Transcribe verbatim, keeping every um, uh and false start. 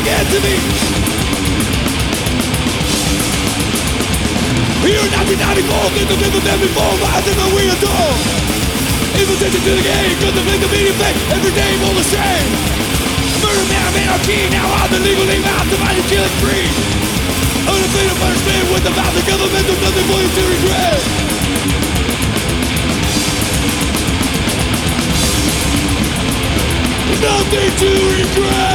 again to me. Here in nineteen ninety-four, get the people that before, but I think that we adore. Invitation to the game, cause the make the media fake, every day all the same. Murder man, I'm anarchy, now I'm the legal name out to find and killing free. Undefeated punishment with the mouth of government, there's nothing for you to regret. Nothing to regret.